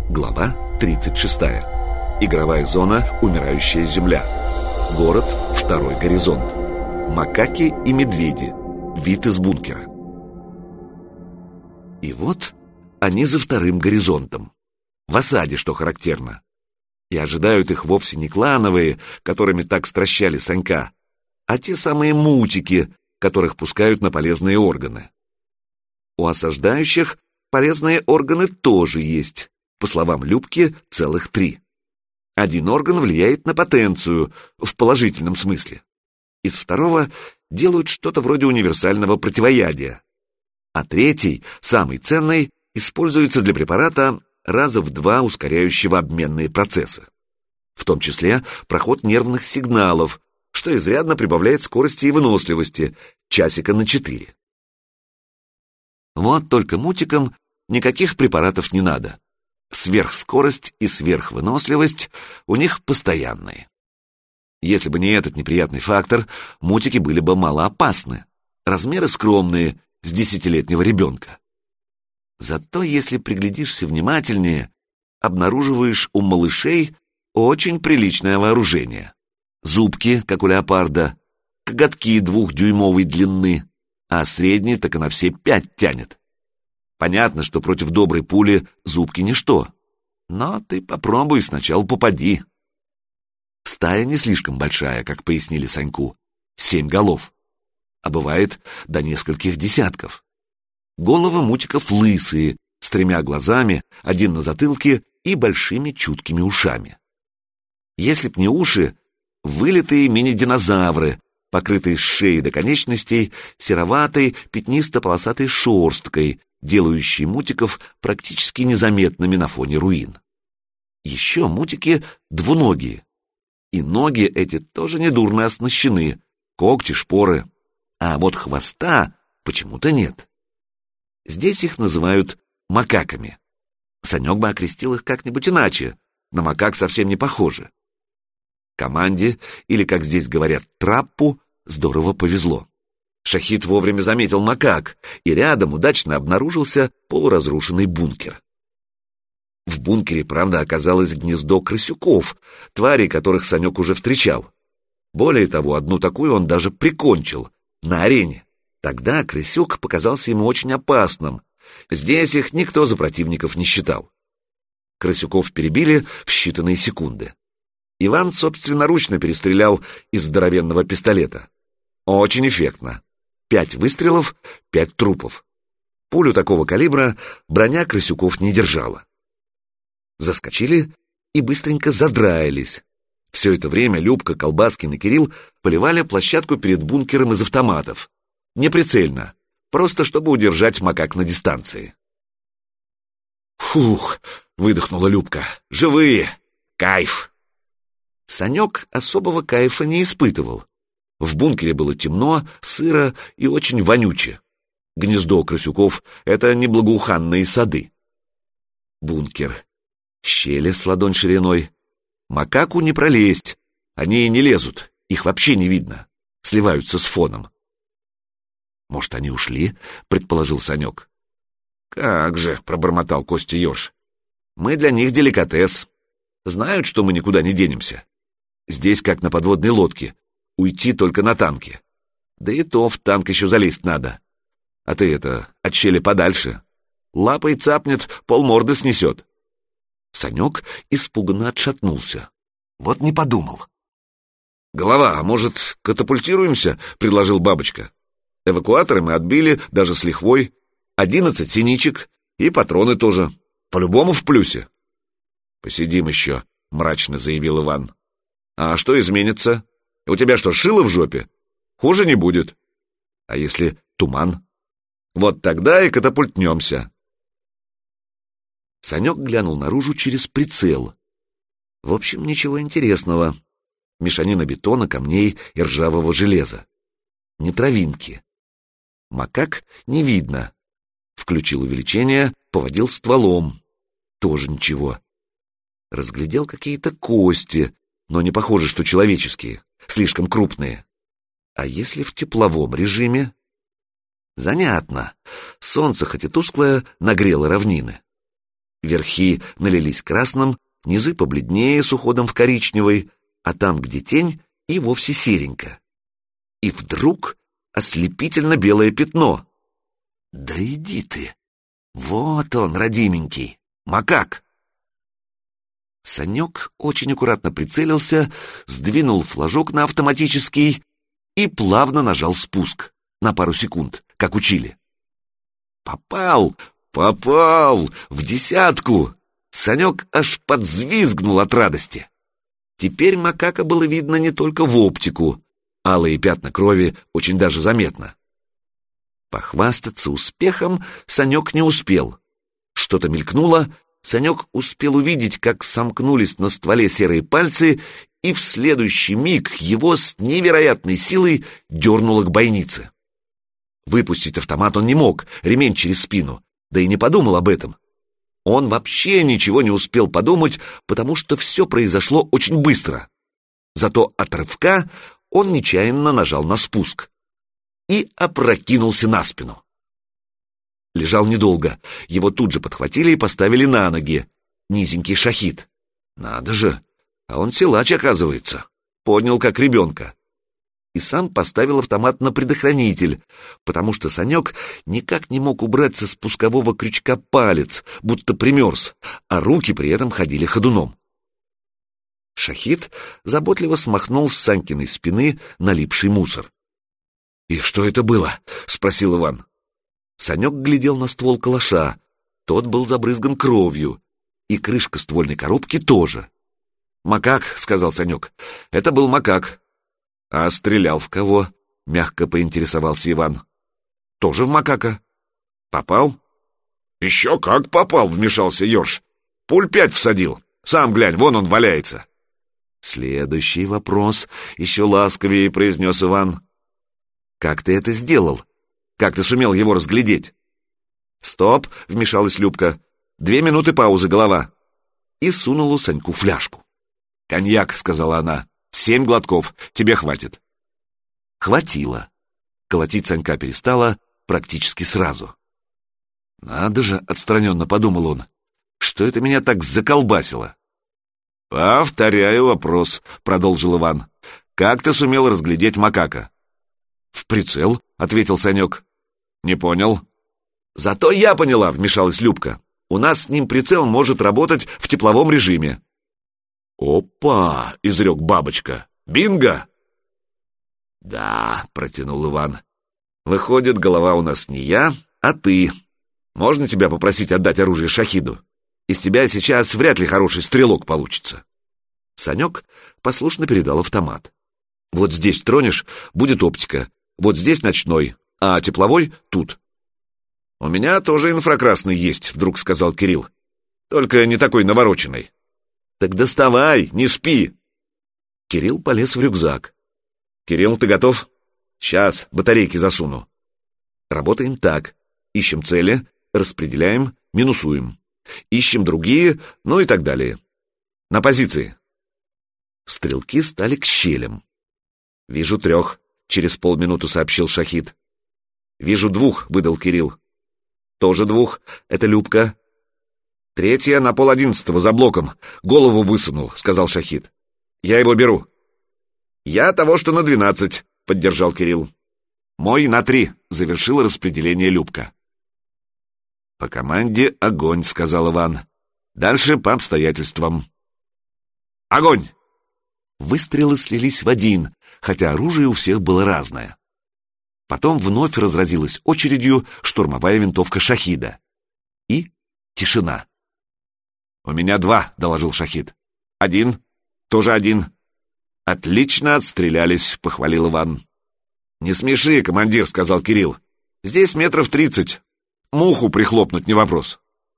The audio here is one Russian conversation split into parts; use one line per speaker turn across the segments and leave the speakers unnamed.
Глава 36. Игровая зона «Умирающая земля». Город «Второй горизонт». Макаки и медведи. Вид из бункера. И вот они за вторым горизонтом. В осаде, что характерно. И ожидают их вовсе не клановые, которыми так стращали Санька, а те самые мутики, которых пускают на полезные органы. У осаждающих полезные органы тоже есть. По словам Любки, целых 3. Один орган влияет на потенцию, в положительном смысле. Из второго делают что-то вроде универсального противоядия. А третий, самый ценный, используется для препарата раза в 2 ускоряющего обменные процессы. В том числе проход нервных сигналов, что изрядно прибавляет скорости и выносливости, часика на 4. Вот только мутикам никаких препаратов не надо. Сверхскорость и сверхвыносливость у них постоянные. Если бы не этот неприятный фактор, мутики были бы малоопасны. Размеры скромные, с 10-летнего ребенка. Зато, если приглядишься внимательнее, обнаруживаешь у малышей очень приличное вооружение. Зубки, как у леопарда, коготки 2-дюймовой длины, а средний так и на все 5 тянет. Понятно, что против доброй пули зубки ничто, но ты попробуй сначала попади. Стая не слишком большая, как пояснили Саньку, 7 голов, а бывает до нескольких десятков. Головы мутиков лысые, с 3 глазами, 1 на затылке и большими чуткими ушами. Если б не уши, вылитые мини-динозавры, покрытые с шеи до конечностей сероватой пятнисто-полосатой шерсткой, делающей мутиков практически незаметными на фоне руин. Еще мутики двуногие. И ноги эти тоже недурно оснащены, когти, шпоры. А вот хвоста почему-то нет. Здесь их называют макаками. Санек бы окрестил их как-нибудь иначе, на макак совсем не похожи. Команде, или, как здесь говорят, траппу, здорово повезло. Шахид вовремя заметил макак, и рядом удачно обнаружился полуразрушенный бункер. В бункере, правда, оказалось гнездо крысюков, тварей, которых Санек уже встречал. Более того, одну такую он даже прикончил на арене. Тогда крысюк показался ему очень опасным. Здесь их никто за противников не считал. Крысюков перебили в считанные секунды. Иван собственноручно перестрелял из здоровенного пистолета. Очень эффектно. 5 выстрелов, 5 трупов. Пулю такого калибра броня крысюков не держала. Заскочили и быстренько задраились. Все это время Любка, Колбаскин и Кирилл поливали площадку перед бункером из автоматов. Неприцельно, просто чтобы удержать макак на дистанции. «Фух!» — выдохнула Любка. «Живые! Кайф!» Санек особого кайфа не испытывал. В бункере было темно, сыро и очень вонюче. Гнездо крысюков — это не благоуханные сады. Бункер. Щели с ладонь шириной. Макаку не пролезть. Они и не лезут, их вообще не видно. Сливаются с фоном. «Может, они ушли?» — предположил Санек. «Как же!» — пробормотал Костя Ёж. «Мы для них деликатес. Знают, что мы никуда не денемся. Здесь как на подводной лодке. Уйти только на танке. Да и то в танк еще залезть надо. А ты от щели подальше. Лапой цапнет, полморды снесет». Санек испуганно отшатнулся. Вот не подумал. «Голова, а может, катапультируемся?» — предложил Бабочка. «Эвакуаторы мы отбили, даже с лихвой. 11 синичек и патроны тоже. По-любому в плюсе». «Посидим еще», — мрачно заявил Иван. «А что изменится? У тебя что, шило в жопе? Хуже не будет. А если туман? Вот тогда и катапультнемся». Санек глянул наружу через прицел. В общем, ничего интересного. Мешанина бетона, камней и ржавого железа. Не травинки. Макак не видно. Включил увеличение, поводил стволом. Тоже ничего. Разглядел какие-то кости, но не похоже, что человеческие, слишком крупные. А если в тепловом режиме? Занятно. Солнце, хоть и тусклое, нагрело равнины. Верхи налились красным, низы побледнее с уходом в коричневый, а там, где тень, и вовсе серенько. И вдруг ослепительно белое пятно. Да иди ты! Вот он, родименький, макак! Санек очень аккуратно прицелился, сдвинул флажок на автоматический и плавно нажал спуск на пару секунд, как учили. Попал! Попал! В десятку! Санек аж подзвизгнул от радости. Теперь макака было видно не только в оптику. Алые пятна крови очень даже заметно. Похвастаться успехом Санек не успел. Что-то мелькнуло, Санек успел увидеть, как сомкнулись на стволе серые пальцы, и в следующий миг его с невероятной силой дернуло к бойнице. Выпустить автомат он не мог, ремень через спину, да и не подумал об этом. Он вообще ничего не успел подумать, потому что все произошло очень быстро. Зато от рывка он нечаянно нажал на спуск и опрокинулся на спину. Лежал недолго, его тут же подхватили и поставили на ноги. Низенький шахид. Надо же, а он силач, оказывается. Поднял как ребенка. И сам поставил автомат на предохранитель, потому что Санек никак не мог убрать со спускового крючка палец, будто примерз, а руки при этом ходили ходуном. Шахид заботливо смахнул с Санькиной спины налипший мусор. «И что это было?» — спросил Иван. Санек глядел на ствол калаша. Тот был забрызган кровью, и крышка ствольной коробки тоже. «Макак», — сказал Санек, — «это был макак». «А стрелял в кого?» — мягко поинтересовался Иван. «Тоже в макака». «Попал?» «Еще как попал», — вмешался Ёрш. «Пуль 5 всадил. Сам глянь, вон он валяется». «Следующий вопрос», — еще ласковее произнес Иван. «Как ты это сделал? Как ты сумел его разглядеть?» «Стоп!» — вмешалась Любка. 2 минуты паузы, голова!» И сунула Саньку фляжку. «Коньяк», — сказала она. 7 глотков. Тебе хватит». Хватило. Колотить Санька перестала практически сразу. «Надо же», — отстраненно подумал он, — «что это меня так заколбасило?» «Повторяю вопрос», — продолжил Иван. «Как ты сумел разглядеть макака?» «В прицел», — ответил Санек. «Не понял». «Зато я поняла», — вмешалась Любка. «У нас с ним прицел может работать в тепловом режиме». «Опа!» — изрек Бабочка. «Бинго!» «Да», — протянул Иван. «Выходит, голова у нас не я, а ты. Можно тебя попросить отдать оружие Шахиду? Из тебя сейчас вряд ли хороший стрелок получится». Санек послушно передал автомат. «Вот здесь тронешь — будет оптика, вот здесь ночной, а тепловой — тут». «У меня тоже инфракрасный есть», — вдруг сказал Кирилл. «Только не такой навороченный». «Так доставай, не спи!» Кирилл полез в рюкзак. «Кирилл, ты готов?» «Сейчас, батарейки засуну». Работаем так. Ищем цели, распределяем, минусуем. Ищем другие, ну и так далее. На позиции. Стрелки стали к щелям. «Вижу 3, — через полминуты сообщил Шахид. «Вижу 2, — выдал Кирилл. «Тоже 2, — это Любка». «3 на 10:30 за блоком. Голову высунул», — сказал Шахид. «Я его беру». «Я того, что на 12, — поддержал Кирилл. «Мой на 3, — завершил распределение Любка. «По команде огонь», — сказал Иван. «Дальше по обстоятельствам». «Огонь!» Выстрелы слились в один, хотя оружие у всех было разное. Потом вновь разразилась очередью штурмовая винтовка Шахида. И тишина. «У меня 2, — доложил Шахид. 1, тоже 1. «Отлично отстрелялись», — похвалил Иван. «Не смеши, командир», — сказал Кирилл. «Здесь 30 метров. Муху прихлопнуть не вопрос».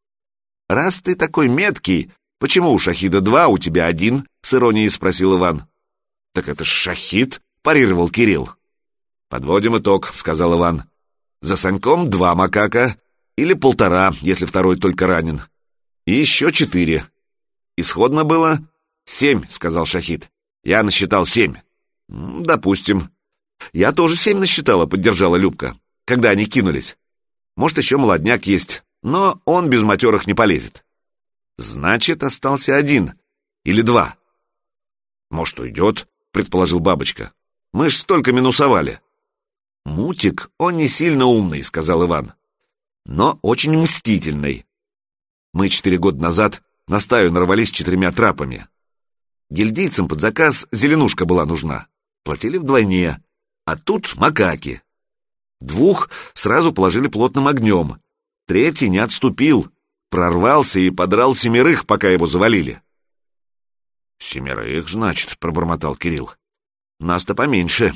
«Раз ты такой меткий, почему у Шахида 2, у тебя 1?» — с иронией спросил Иван. «Так это ж Шахид», — парировал Кирилл. «Подводим итог», — сказал Иван. «За Саньком 2 макака, или 1,5, если второй только ранен. И еще 4. Исходно было 7, — сказал Шахид. «Я насчитал 7. «Допустим». «Я тоже 7 насчитала», — поддержала Любка, когда они кинулись. «Может, еще молодняк есть, но он без матерых не полезет». Значит, остался один или два. Может, уйдет, предположил Бабочка. Мы ж столько минусовали. Мутик, он не сильно умный, сказал Иван, но очень мстительный. Мы 4 года назад на стаю нарвались 4 трапами. Гильдейцам под заказ зеленушка была нужна. Платили вдвойне. А тут макаки. 2 сразу положили плотным огнем. 3 не отступил. Прорвался и подрал 7, пока его завалили. 7, значит, пробормотал Кирилл. Нас-то поменьше.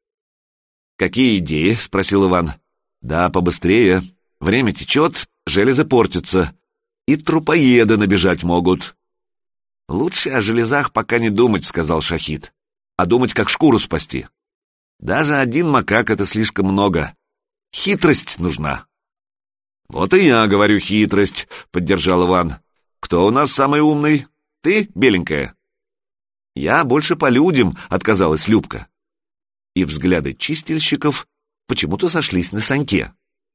Какие идеи? Спросил Иван. Да, побыстрее. Время течет, железы портятся. И трупоеды набежать могут. Лучше о железах пока не думать, сказал Шахид, а думать, как шкуру спасти. Даже 1 макак — это слишком много. Хитрость нужна. Вот и я говорю хитрость, поддержал Иван. Кто у нас самый умный? Ты, беленькая? Я больше по людям, отказалась Любка. И взгляды чистильщиков почему-то сошлись на Саньке.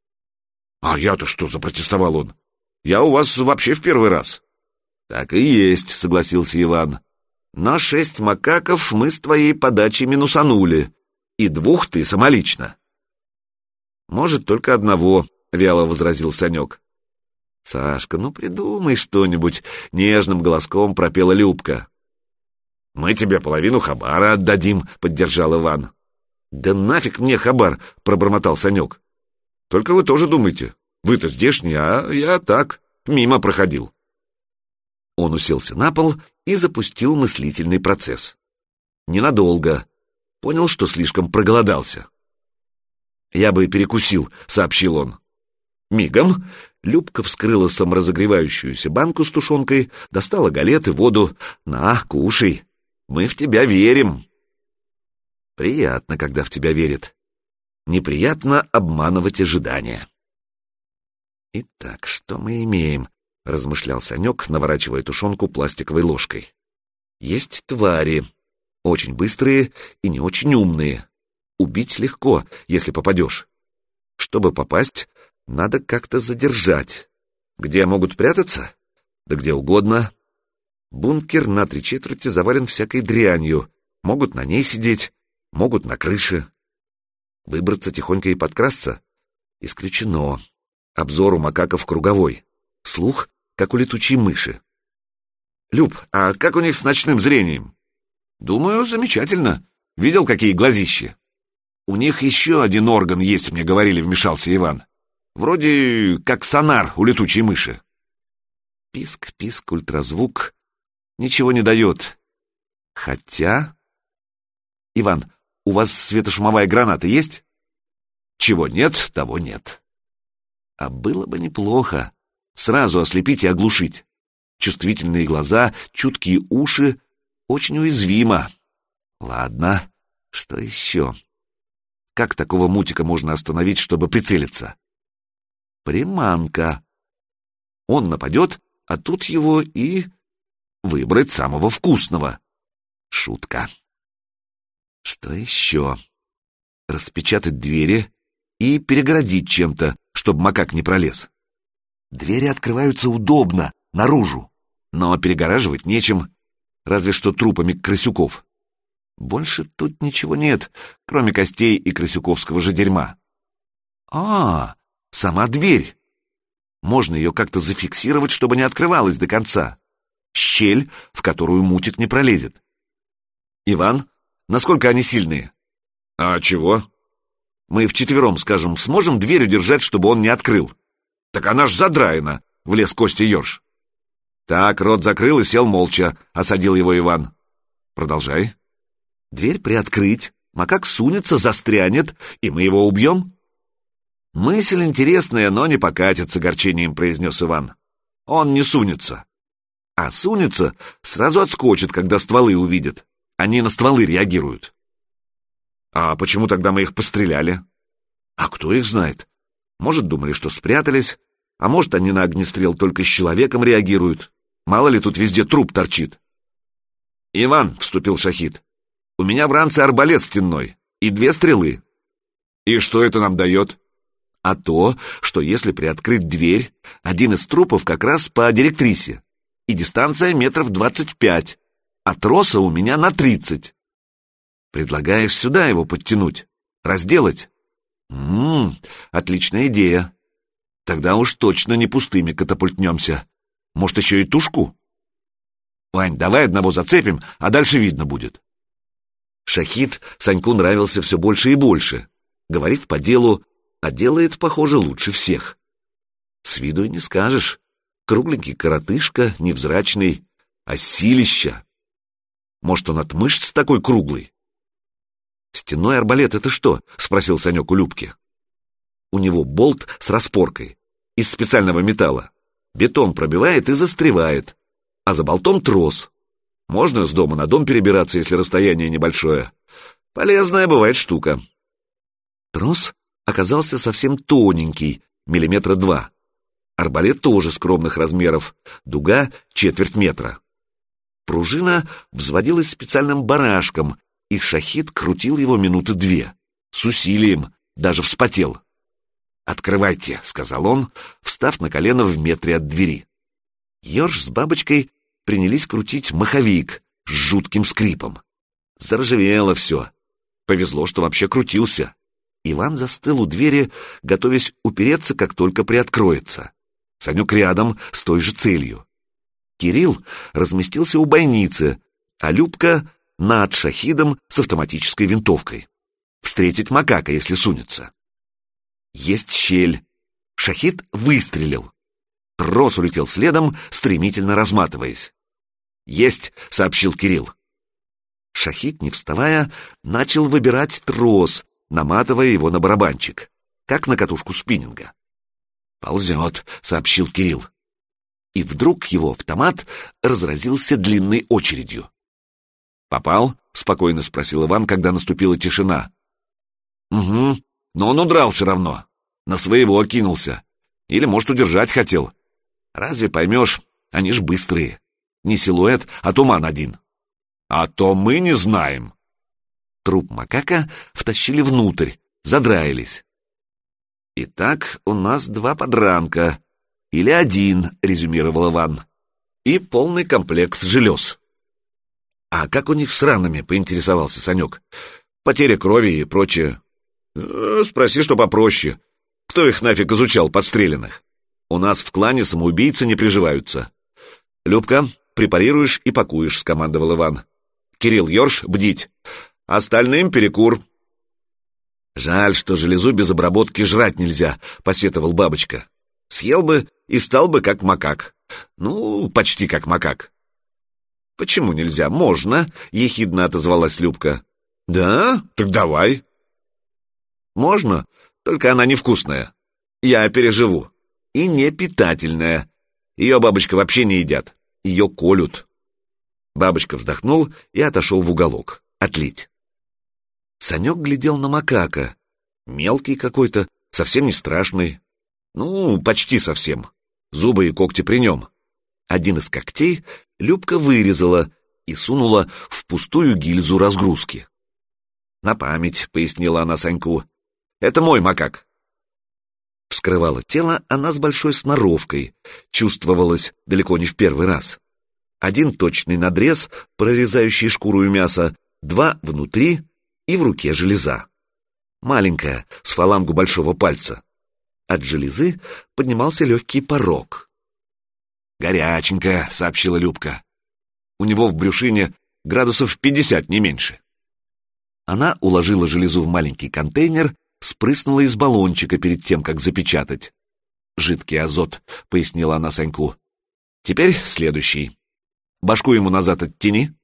А я-то что, запротестовал он? Я у вас вообще в первый раз. Так и есть, согласился Иван. Но 6 макаков мы с твоей подачей минусанули, и 2 ты самолично. Может, только 1, вяло возразил Санек. Сашка, ну придумай что-нибудь, нежным голоском пропела Любка. Мы тебе половину хабара отдадим, поддержал Иван. Да нафиг мне хабар, пробормотал Санек. Только вы тоже думайте. Вы-то здешний, а я так, мимо проходил. Он уселся на пол и запустил мыслительный процесс. Ненадолго. Понял, что слишком проголодался. «Я бы перекусил», — сообщил он. Мигом Любка вскрыла саморазогревающуюся банку с тушенкой, достала галеты, воду. «На, кушай, мы в тебя верим». Приятно, когда в тебя верят. Неприятно обманывать ожидания. «Итак, что мы имеем?» — размышлял Санек, наворачивая тушенку пластиковой ложкой. «Есть твари, очень быстрые и не очень умные. Убить легко, если попадешь. Чтобы попасть, надо как-то задержать. Где могут прятаться? Да где угодно. Бункер на 3/4 завален всякой дрянью. Могут на ней сидеть, могут на крыше. Выбраться тихонько и подкрасться? Исключено. Обзор у макаков круговой. Слух, как у летучей мыши. Люб, а как у них с ночным зрением? Думаю, замечательно. Видел, какие глазищи? У них еще 1 орган есть, мне говорили, вмешался Иван. Вроде как сонар у летучей мыши. Писк, писк, ультразвук. Ничего не дает. Хотя... Иван, у вас светошумовая граната есть? Чего нет, того нет. А было бы неплохо. Сразу ослепить и оглушить. Чувствительные глаза, чуткие уши. Очень уязвимо. Ладно, что еще? Как такого мутика можно остановить, чтобы прицелиться? Приманка. Он нападет, а тут его и... выбрать самого вкусного. Шутка. Что еще? Распечатать двери и перегородить чем-то, чтобы макак не пролез. Двери открываются удобно, наружу, но перегораживать нечем, разве что трупами крысюков. Больше тут ничего нет, кроме костей и крысюковского же дерьма. Сама дверь. Можно ее как-то зафиксировать, чтобы не открывалась до конца. Щель, в которую мутик не пролезет. Иван, насколько они сильные? А чего? Мы вчетвером, скажем, сможем дверь удержать, чтобы он не открыл? Так она ж задраена, влез Костя Ёрш. Так, рот закрыл и сел молча, осадил его Иван. Продолжай. Дверь приоткрыть, макак сунется, застрянет, и мы его убьем? Мысль интересная, но не покатится, горчением произнес Иван. Он не сунется. А сунется, сразу отскочит, когда стволы увидит. Они на стволы реагируют. А почему тогда мы их постреляли? А кто их знает? Может, думали, что спрятались, а может, они на огнестрел только с человеком реагируют. Мало ли, тут везде труп торчит. «Иван», — вступил Шахид, — «у меня в ранце арбалет стенной и 2 стрелы». «И что это нам дает?» «А то, что если приоткрыть дверь, один из трупов как раз по директрисе. и дистанция метров 25, а троса у меня на 30. Предлагаешь сюда его подтянуть, разделать? Отличная идея. Тогда уж точно не пустыми катапультнемся. Может, еще и тушку? Вань, давай одного зацепим, а дальше видно будет. Шахид Саньку нравился все больше и больше. Говорит по делу, а делает, похоже, лучше всех. С виду и не скажешь. Кругленький коротышка, невзрачный, а силища. Может, он от мышц такой круглый? «Стенной арбалет — это что?» — спросил Санек у Любки. У него болт с распоркой, из специального металла. Бетон пробивает и застревает, а за болтом трос. Можно с дома на дом перебираться, если расстояние небольшое. Полезная бывает штука. Трос оказался совсем тоненький, 2 мм. Арбалет тоже скромных размеров, дуга — 1/4 метра. Пружина взводилась специальным барашком, и Шахид крутил его 2 минуты, с усилием, даже вспотел. «Открывайте», — сказал он, встав на колено в метре от двери. Ёрш с Бабочкой принялись крутить маховик с жутким скрипом. Заржавело все. Повезло, что вообще крутился. Иван застыл у двери, готовясь упереться, как только приоткроется. Санек рядом, с той же целью. Кирилл разместился у бойницы, а Любка над Шахидом с автоматической винтовкой. Встретить макака, если сунется. Есть щель. Шахид выстрелил. Трос улетел следом, стремительно разматываясь. «Есть!» — сообщил Кирилл. Шахид, не вставая, начал выбирать трос, наматывая его на барабанчик, как на катушку спиннинга. «Ползет», — сообщил Кирилл. И вдруг его автомат разразился длинной очередью. «Попал?» — спокойно спросил Иван, когда наступила тишина. «Угу, но он удрал все равно. На своего кинулся. Или, может, удержать хотел. Разве поймешь, они ж быстрые. Не силуэт, а туман один». «А то мы не знаем». Труп макака втащили внутрь, задраились. «Итак, у нас 2 подранка. Или 1, резюмировал Иван. И полный комплект желез». «А как у них с ранами?» — поинтересовался Санек. «Потеря крови и прочее». «Спроси, что попроще. Кто их нафиг изучал, подстреленных? У нас в клане самоубийцы не приживаются». «Любка, препарируешь и пакуешь», — скомандовал Иван. «Кирилл, Ёрш, бдить. Остальным перекур». «Жаль, что железу без обработки жрать нельзя», — посетовал Бабочка. «Съел бы и стал бы как макак. Ну, почти как макак». «Почему нельзя? Можно», — ехидно отозвалась Любка. «Да? Так давай». «Можно, только она невкусная. Я переживу. И не питательная. Ее, Бабочка, вообще не едят. Ее колют». Бабочка вздохнул и отошел в уголок. Отлить. Санек глядел на макака. Мелкий какой-то, совсем не страшный. Ну, почти совсем. Зубы и когти при нем. Один из когтей Любка вырезала и сунула в пустую гильзу разгрузки. «На память», — пояснила она Саньку. «Это мой макак». Вскрывала тело она с большой сноровкой. Чувствовалось далеко не в первый раз. 1 точный надрез, прорезающий шкуру и мясо, 2 внутри и в руке железа. Маленькая, с фалангу большого пальца. От железы поднимался легкий порог. «Горяченькая», — сообщила Любка. «У него в брюшине градусов 50, не меньше». Она уложила железу в маленький контейнер, спрыснула из баллончика перед тем, как запечатать. «Жидкий азот», — пояснила она Саньку. «Теперь следующий. Башку ему назад оттяни».